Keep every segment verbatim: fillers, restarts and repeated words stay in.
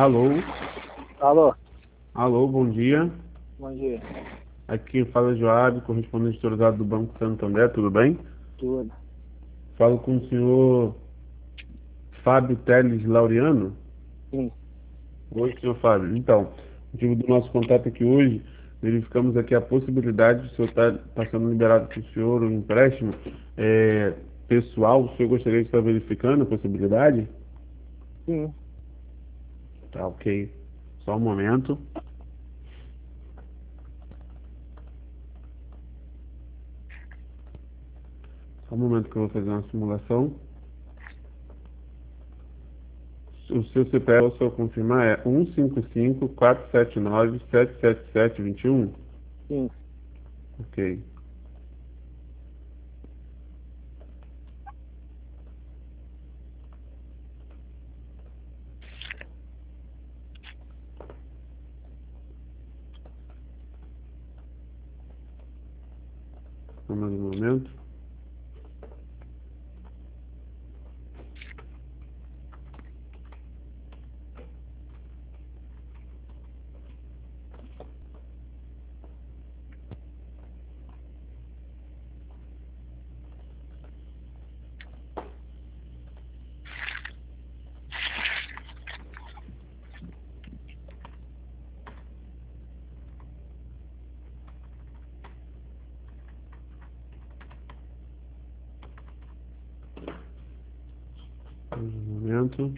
Alô? Alô, Alô, bom dia. bom dia. Aqui fala Joab, correspondente autorizado do Banco Santander, tudo bem? Tudo. Falo com o senhor Fábio Teles Laureano. Sim. Oi, senhor Fábio. Então, o motivo do nosso contato aqui hoje, verificamos aqui a possibilidade de o senhor estar sendo liberado para o senhor um empréstimo é, pessoal. O senhor gostaria de estar verificando a possibilidade? Sim. Tá, ok. Só um momento. Só um momento que eu vou fazer uma simulação. O seu C P F, só confirmar, é um cinco cinco, quatro sete nove, sete sete sete, dois um. Sim. Ok. Só mais um momento. Mais um momento.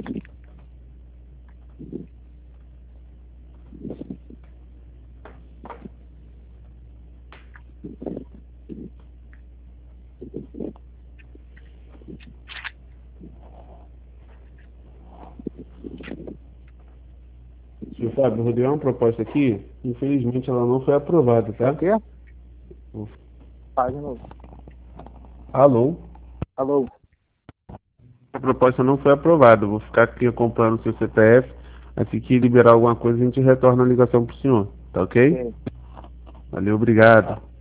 Senhor Fábio, eu rodei uma proposta aqui. Infelizmente ela não foi aprovada, É o tá? quê? Fala de novo. Alô? Alô. A proposta não foi aprovada. Eu vou ficar aqui acompanhando o seu C P F. Assim que liberar alguma coisa, a gente retorna a ligação pro senhor. Tá ok? Ok. Valeu, obrigado.